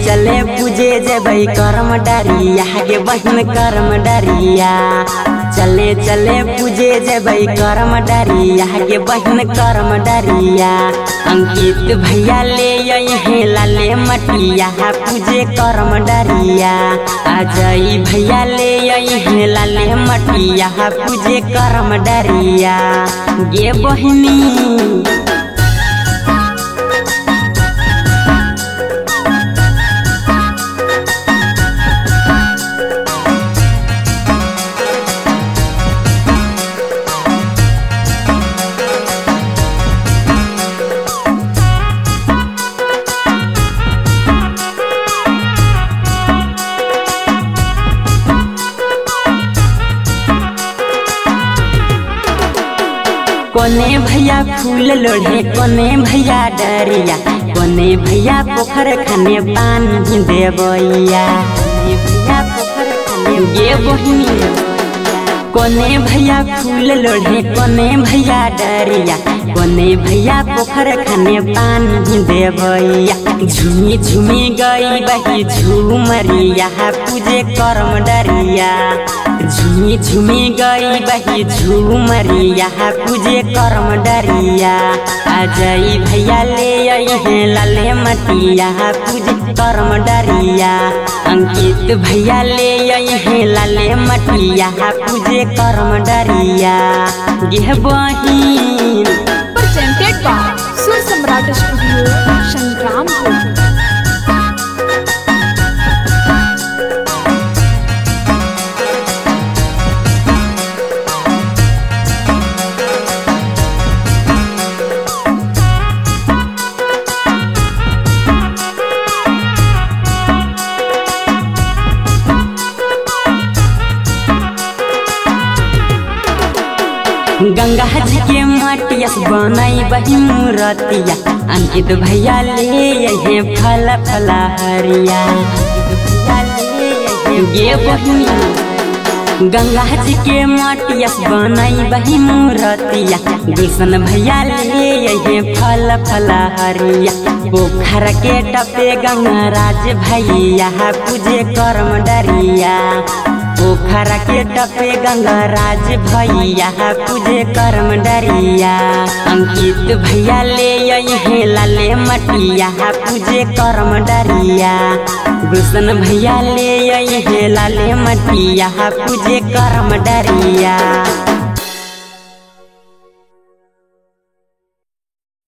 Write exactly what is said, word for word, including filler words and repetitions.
चले पूजे जबै करम डरिया गे बहन करम डरिया चले चले पूजे जबै करम डरिया गे बहन करम डरिया अंकित भैया ले यही लाले मटिया पूजे करम डरिया अजय भैया ले यही लाले मटिया पूजे करम डरिया गे बहिनी कोने भैया फूल लोढ़े कोने भैया डरिया कोने भैया पोखर खने पानी देवैया भैया पोखर खने गे बहिनी कोने भैया फूल लोढ़े कोने भैया डरिया कोने भैया पोखर खने पानी देवैया झूमी झूमी गई बही झूमरिया पूजे करम डरिया झूमी झूमी गई बही झूमरिया पूजे करम डरिया अजय भैया ले यही लाले मटिया पूजे करम डरिया अंकित भैया ले यही लाले मटिया पूजे करम डरिया गे बहिन presented by Sur Samrat Studio, Shangrampur. Ganga ji के मटियस बनाई बही मूरतिया अंकित भैया ले यही फल फला हरिया गे बहिनी गंगा जी के मटियस बनाई बही मूरतिया गुलशन भैया ले यही फल फला हरिया पोखर के टपे गंगा राज भैया पूजे करम डरिया पोखर के टपे गंगा राज भैया पूजे करम डरिया अंकित भैया ले यही लाले मटिया पूजे करम डरिया गुलशन भैया ले यही लाले मटिया पूजे करम डरिया।